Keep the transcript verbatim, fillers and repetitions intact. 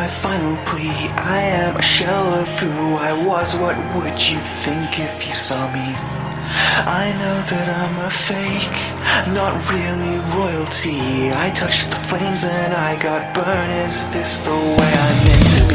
final plea. I am a shell of who I was. What would you think if you saw me? I know that I'm a fake, not really royalty. I touched the flames and I got burned. Is this the way I'm meant to